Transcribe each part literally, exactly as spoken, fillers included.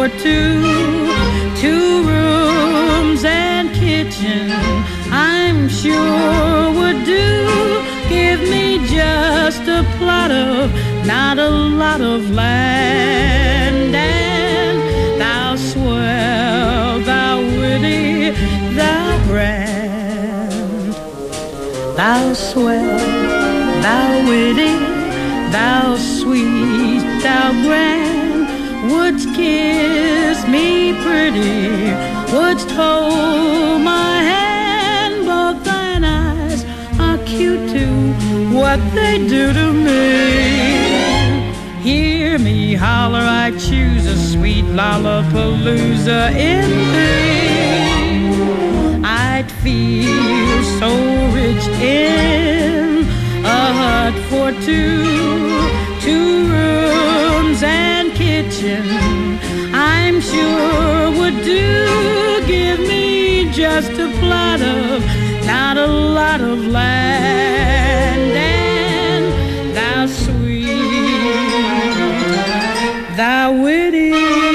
for two, two rooms and kitchen, I'm sure would do. Give me just a plot of, not a lot of land, and thou swell, thou witty, thou grand, thou swell, thou witty, thou sweet, thou grand, wouldst kiss me pretty, wouldst hold my hand, both thine eyes are cute too, what they do to me. Hear me holler, I choose a sweet lollapalooza in thee. I'd feel so rich in a hut for two, two rooms and kitchen, I'm sure would do. Give me just a plot of, not a lot of land, and thou sweet, thou witty,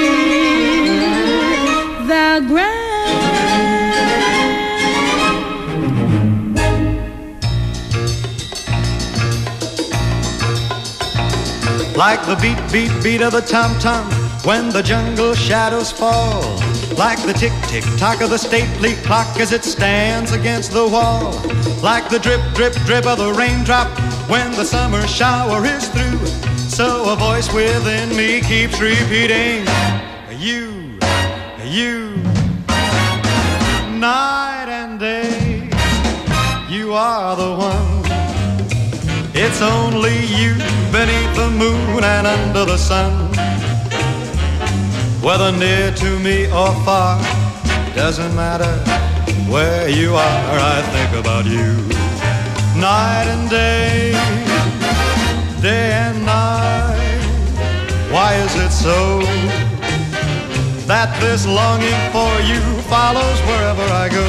thou grand. Like the beat, beat, beat of the tom-tom when the jungle shadows fall. Like the tick-tick-tock of the stately clock as it stands against the wall. Like the drip, drip, drip of the raindrop when the summer shower is through. So a voice within me keeps repeating, you, you, night and day, you are the one. It's only you beneath the moon and under the sun. Whether near to me or far, doesn't matter where you are, I think about you. Night and day, day and night. Why is it so that this longing for you follows wherever I go?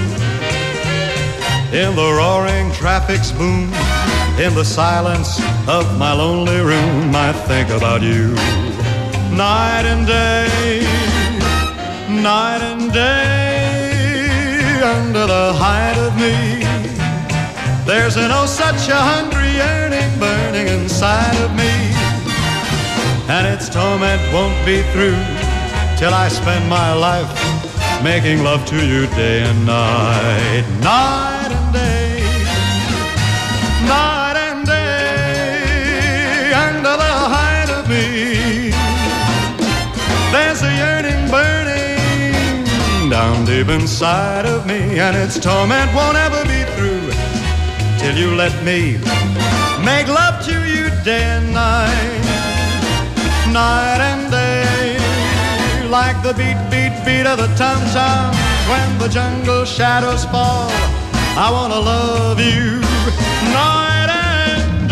In the roaring traffic's boom, in the silence of my lonely room, I think about you. Night and day, night and day, under the height of me, there's an oh such a hungry yearning burning inside of me, and its torment won't be through till I spend my life making love to you day and night. Night and day, night and day, under the height of me, there's a yearning burning down deep inside of me, and its torment won't ever be through till you let me make love to you day and night. Night and day, like the beat, beat, beat of the tom-tom when the jungle shadows fall, I wanna love you night and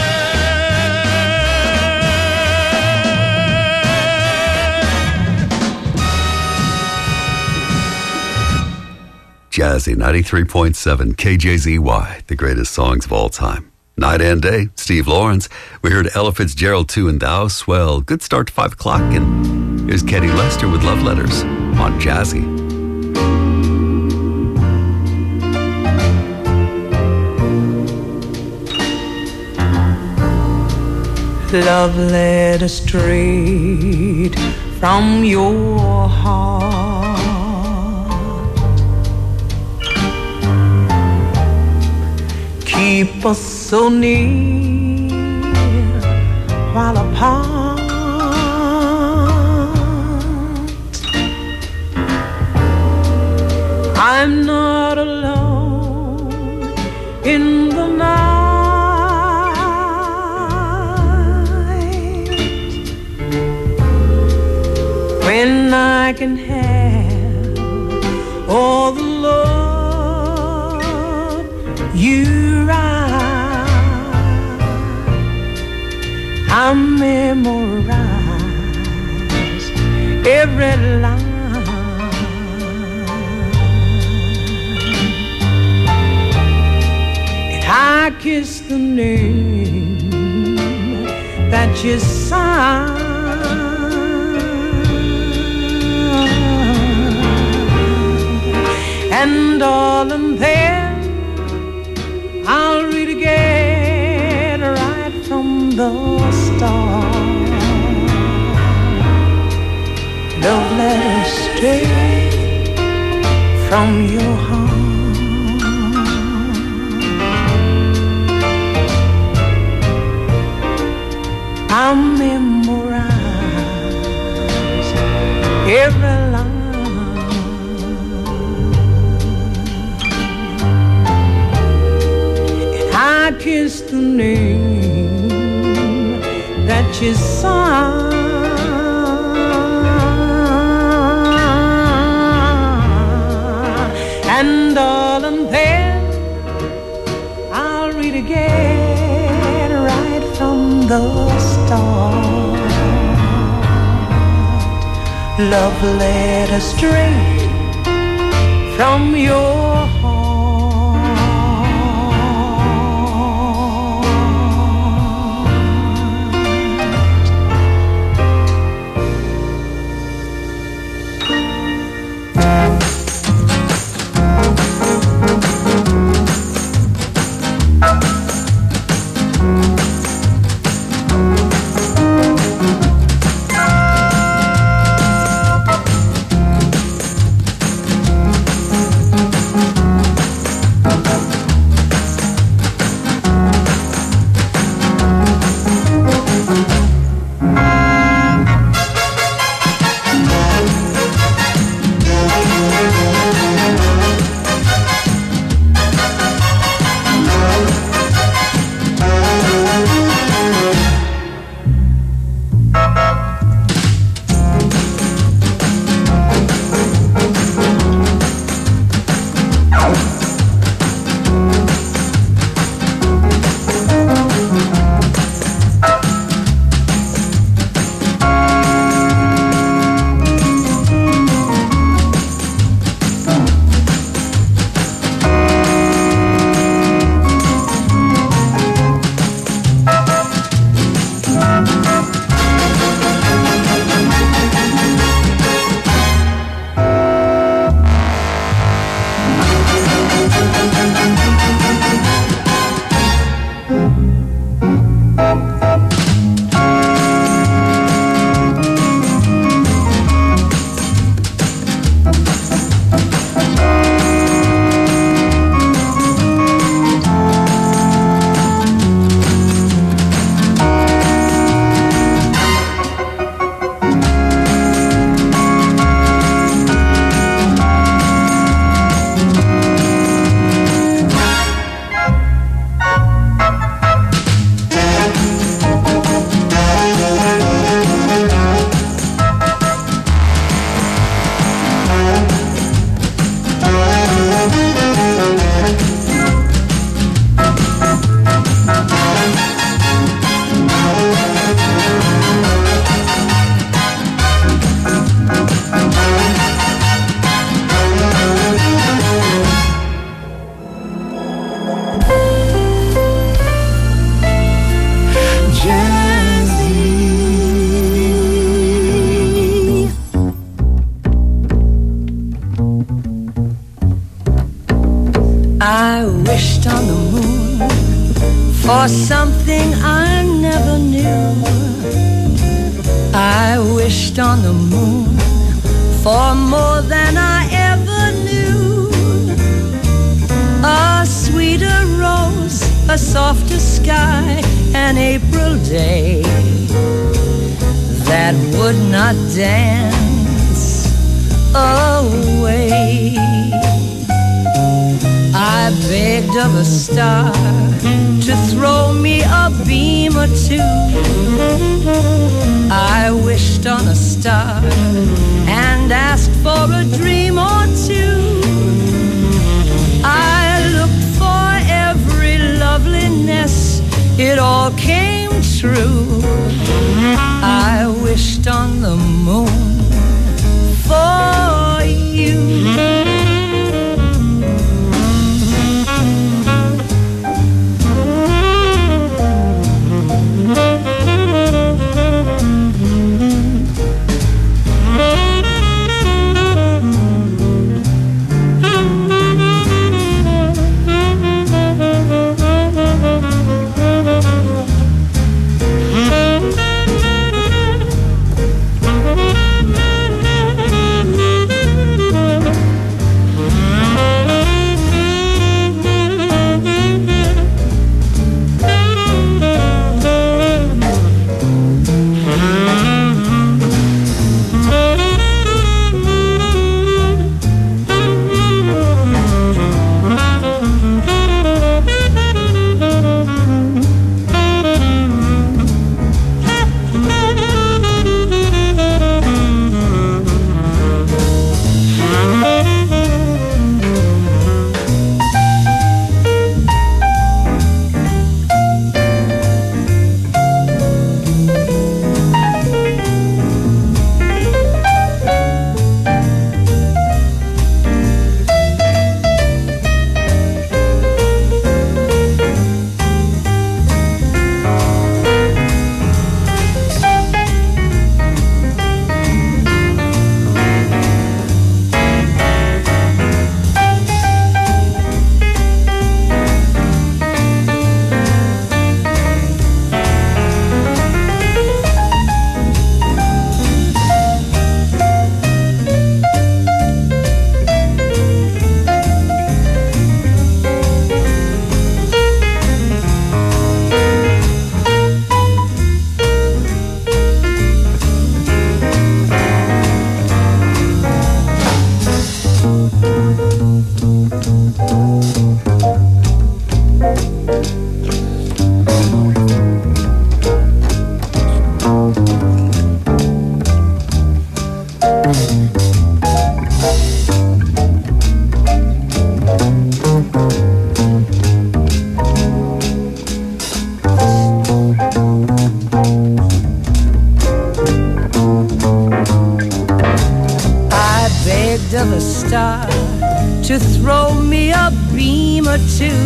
day. Jazzy ninety-three point seven K J Z Y, the greatest songs of all time. Night and Day, Steve Lawrence. We heard Ella Fitzgerald too, and Thou Swell. Good start to five o'clock, and here's Kenny Lester with Love Letters on Jazzy. Love letter straight from your heart, keep us so near while apart. I'm not alone in the night when I can have all the love you write. I memorize every line. I kiss the name that you signed. stray from your heart. I'll memorize every line, and I kiss the name that you signed. And darling, then I'll read again right from the start. Love letter straight from your for something I never knew. I wished on the moon for more than I ever knew. A sweeter rose, a softer sky, an April day that would not dance away. I begged of a star to throw me a beam or two. I wished on a star and asked for a dream or two. I looked for every loveliness, it all came true. I wished on the moon for you. Of a star to throw me a beam or two.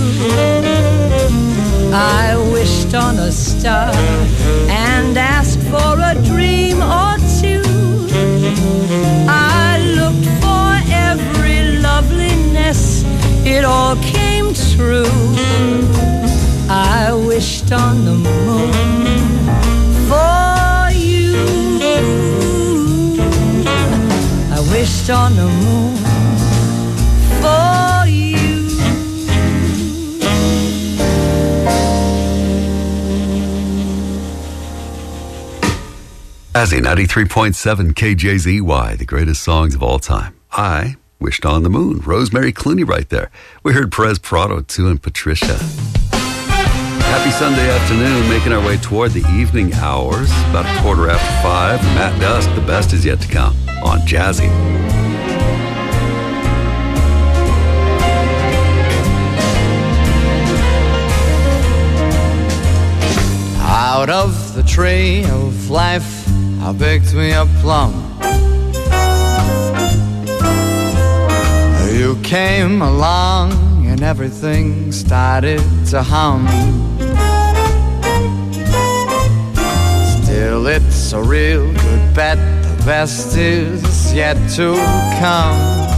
I wished on a star and asked for a dream or two. I looked for every loveliness, it all came true. I wished on the moon for you. I wished on the moon for you. Azzy ninety-three point seven K J Z Y, the greatest songs of all time. I wished on the moon. Rosemary Clooney right there. We heard Perez Prado too, and Patricia. Happy Sunday afternoon, making our way toward the evening hours. About a quarter after five. Matt Dusk, the best is yet to come on Jazzy. Out of the tree of life, I picked me a plum. You came along and everything started to hum. Still, it's a real good bet, the best is yet to come.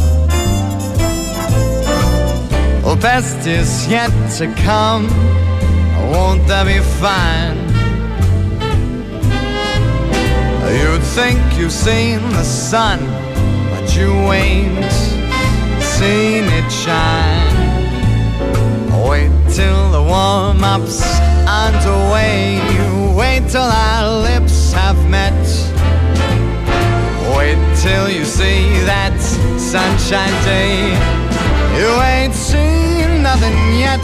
The best is yet to come, won't that be fine? You'd think you've seen the sun, but you ain't seen it shine. Wait till the warm-up's underway. Wait till our lips have met. Wait till you see that sunshine day. You ain't seen nothing yet.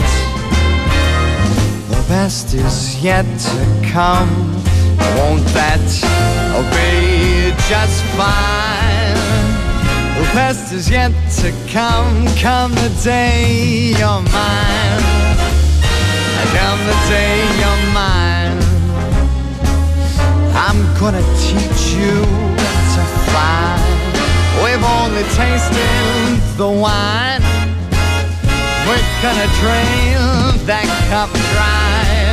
The best is yet to come. Won't that be just fine? The best is yet to come. Come the day you're mine. Come the day you're mine. I'm gonna teach you to fly. We've only tasted the wine. We're gonna drain that cup dry.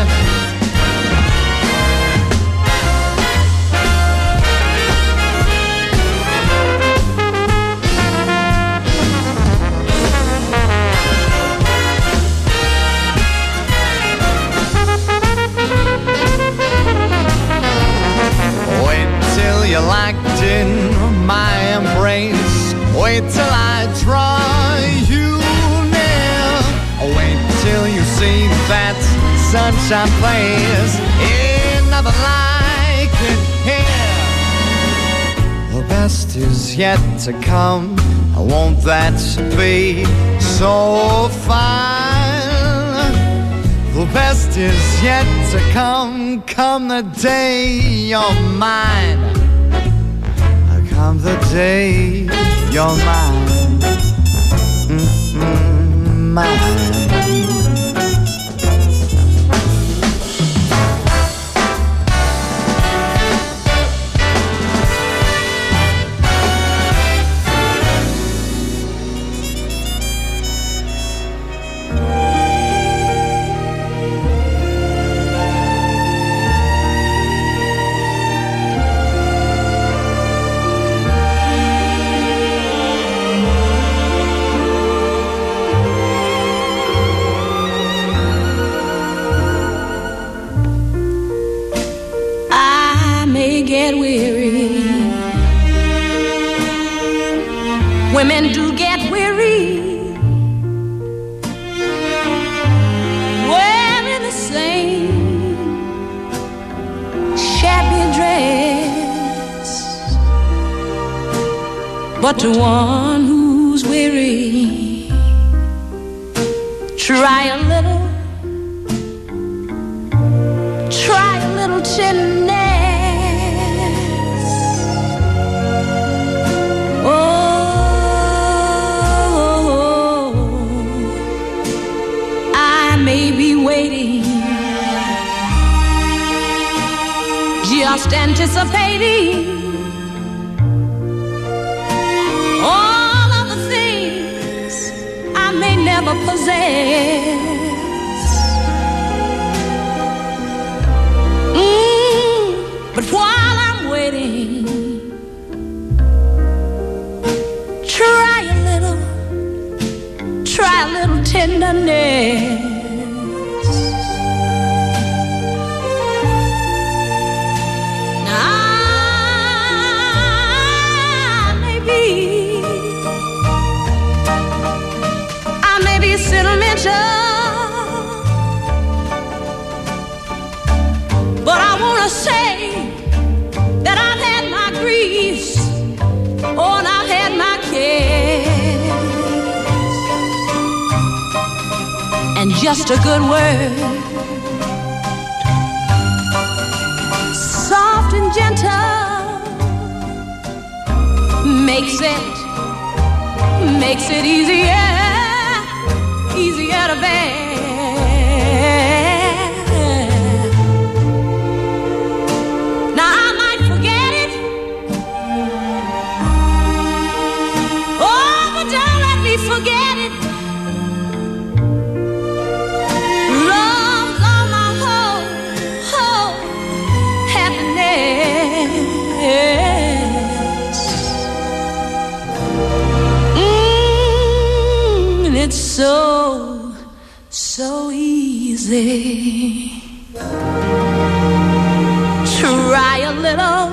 You're locked in my embrace. Wait till I draw you near. Wait till you see that sunshine place. Ain't nothing like it here. The best is yet to come. Won't that be so fine? The best is yet to come. Come the day you're mine. Come the day you're mine, mm-hmm, mine. Get weary. Women do get weary, wearing the same shabby dress. But to one who's weary, try a little, try a little tenderness. anticipating all of the things I may never possess. Mm, but while I'm waiting, try a little, try a little tenderness. But I want to say that I've had my griefs, oh, and I've had my cares, and just a good word, soft and gentle, makes it, makes it easier, easier to bear. Forget it. Love's all my whole, whole happiness. Mm, and it's so, so easy. Try a little.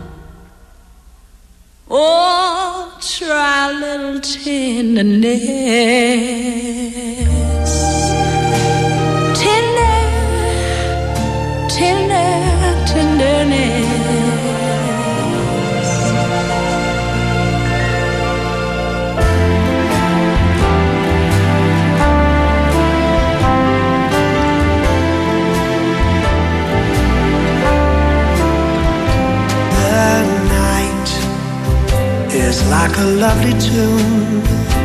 Oh, try a little tenderness. Tender, tender, tenderness. Is like a lovely tune.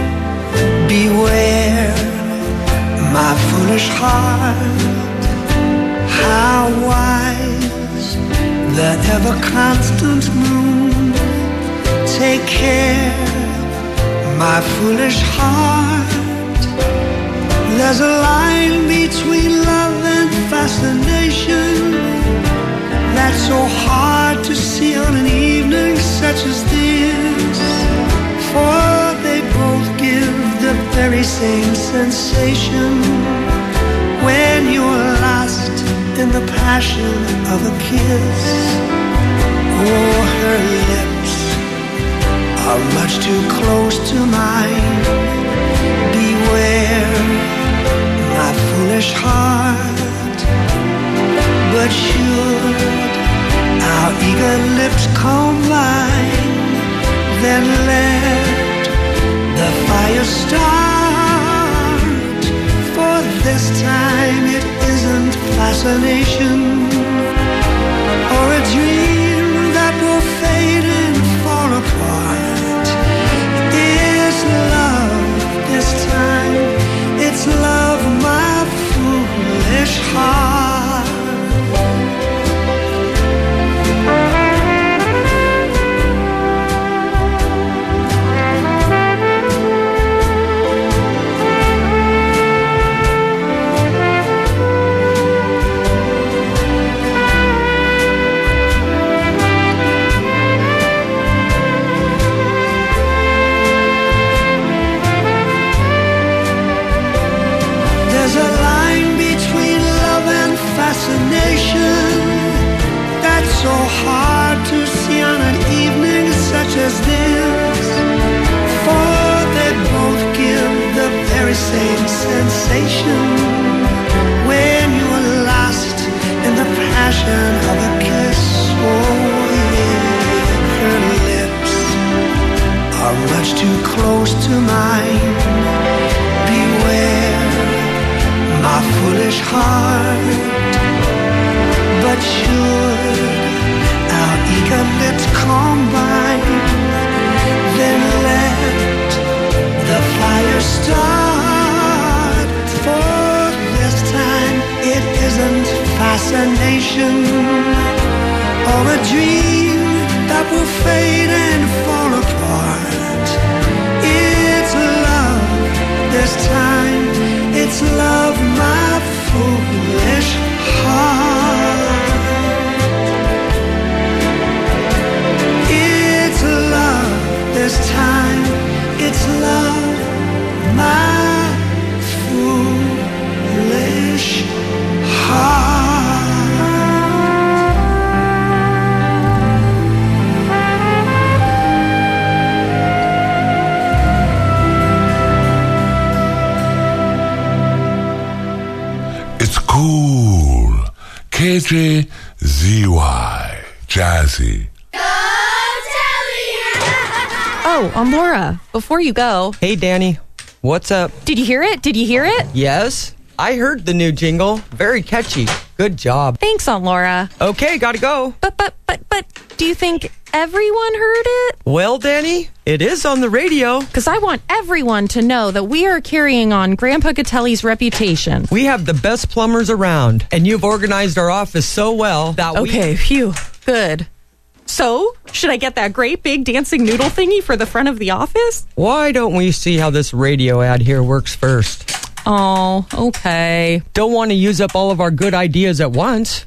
Beware, my foolish heart, how wise the ever-constant moon. Take care, my foolish heart. There's a line between love and fascination that's so hard to see on an evening such as this. For they both give the very same sensation when you're lost in the passion of a kiss. Oh, her lips are much too close to mine. Beware, my foolish heart. But should our eager lips combine, then let the fire start. For this time it isn't fascination or a dream that will fade and fall apart. It's love this time. It's love, my foolish heart. That's so hard to see on an evening such as this. For they both give the very same sensation when you're lost in the passion of a kiss. Oh yeah, her lips are much too close to mine. Beware, my foolish heart. But should our eager lips combine, then let the fire start. For this time it isn't fascination or a fade and fall apart. It's love this time. It's love, my foolish heart. It's love this time. It's love, my foolish heart. It's cool. K J Z Y. Jazzy. Oh, um, Laura, before you go. Hey, Danny. What's up? Did you hear it? Did you hear it? Yes, I heard the new jingle. Very catchy. Good job. Thanks, Aunt Laura. Okay, gotta go. But, but, but, but, do you think everyone heard it? Well, Danny, it is on the radio. Because I want everyone to know that we are carrying on Grandpa Gatelli's reputation. We have the best plumbers around, and you've organized our office so well that we... Okay, phew, good. So, should I get that great big dancing noodle thingy for the front of the office? Why don't we see how this radio ad here works first? Oh, okay. Don't want to use up all of our good ideas at once.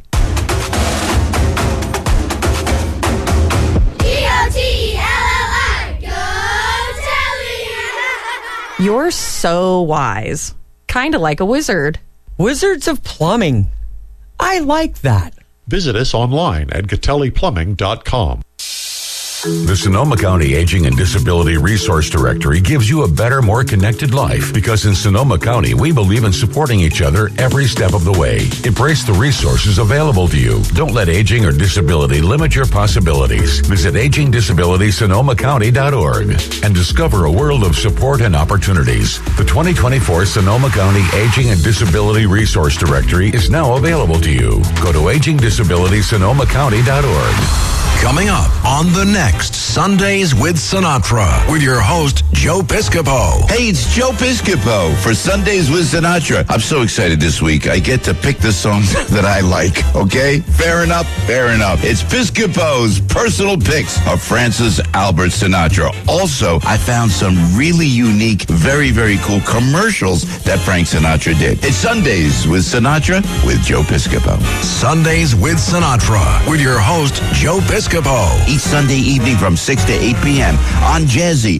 You're so wise. Kinda like a wizard. Wizards of Plumbing. I like that. Visit us online at gatelli plumbing dot com. The Sonoma County Aging and Disability Resource Directory gives you a better, more connected life because in Sonoma County, we believe in supporting each other every step of the way. Embrace the resources available to you. Don't let aging or disability limit your possibilities. Visit aging disability sonoma county dot org and discover a world of support and opportunities. The twenty twenty-four Sonoma County Aging and Disability Resource Directory is now available to you. Go to aging disability sonoma county dot org. Coming up on the next Sundays with Sinatra with your host, Joe Piscopo. Hey, it's Joe Piscopo for Sundays with Sinatra. I'm so excited this week. I get to pick the songs that I like, okay? Fair enough, fair enough. It's Piscopo's personal picks of Francis Albert Sinatra. Also, I found some really unique, very, very cool commercials that Frank Sinatra did. It's Sundays with Sinatra with Joe Piscopo. Sundays with Sinatra with your host, Joe Piscopo. Each Sunday evening from six to eight p.m. on Jazzy.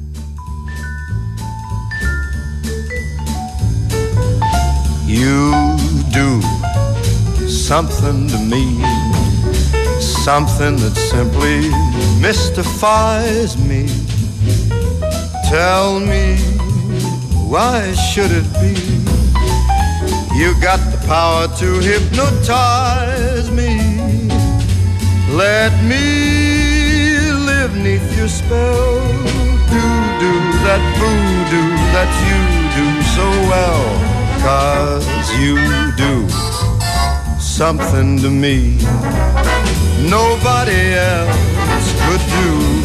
You do something to me, something that simply mystifies me. Tell me, why should it be? You got the power to hypnotize me. Let me live neath your spell. Do, do that voodoo that you do so well. 'Cause you do something to me nobody else could do.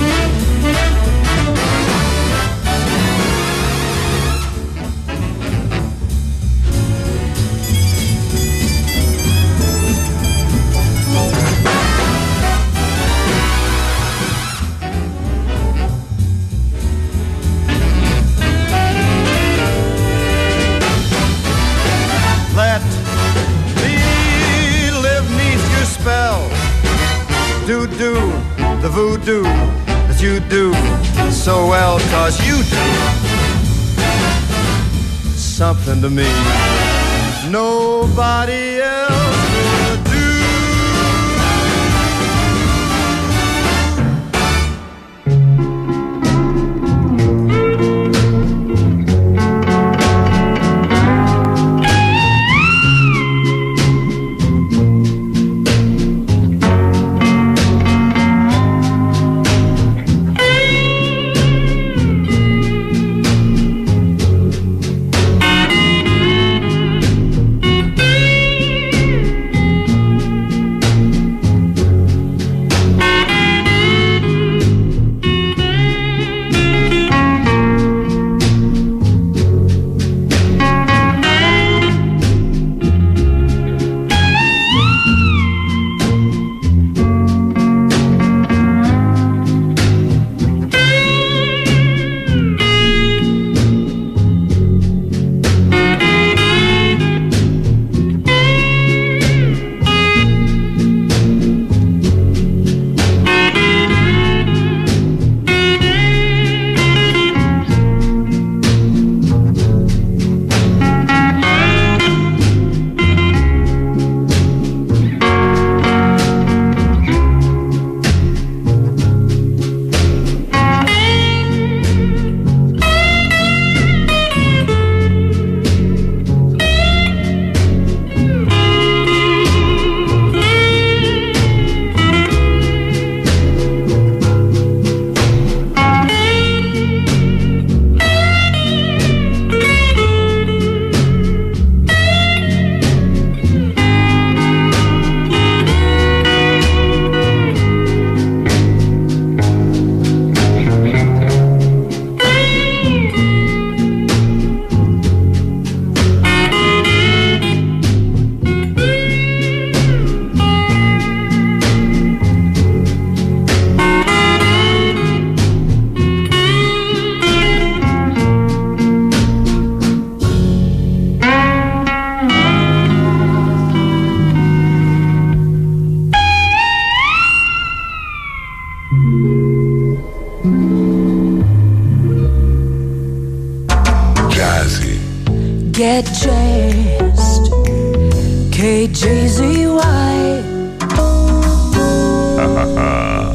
Do, do, the voodoo that you do so well, 'cause you do something to me nobody else will do. get dressed. K J Z Y. Ha ha ha.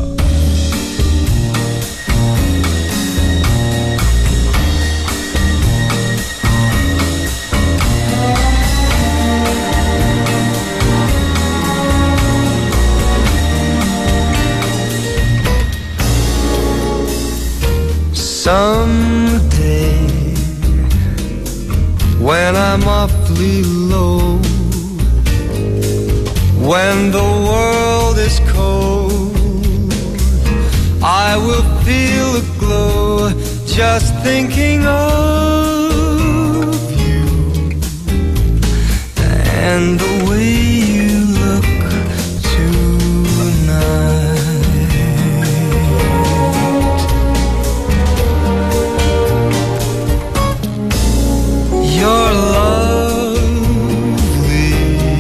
Someday, when I'm awfully low, when the world is cold, I will feel a glow just thinking of you and the way you look tonight. You're lovely,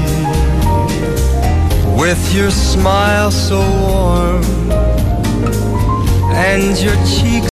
with your smile so warm and your cheeks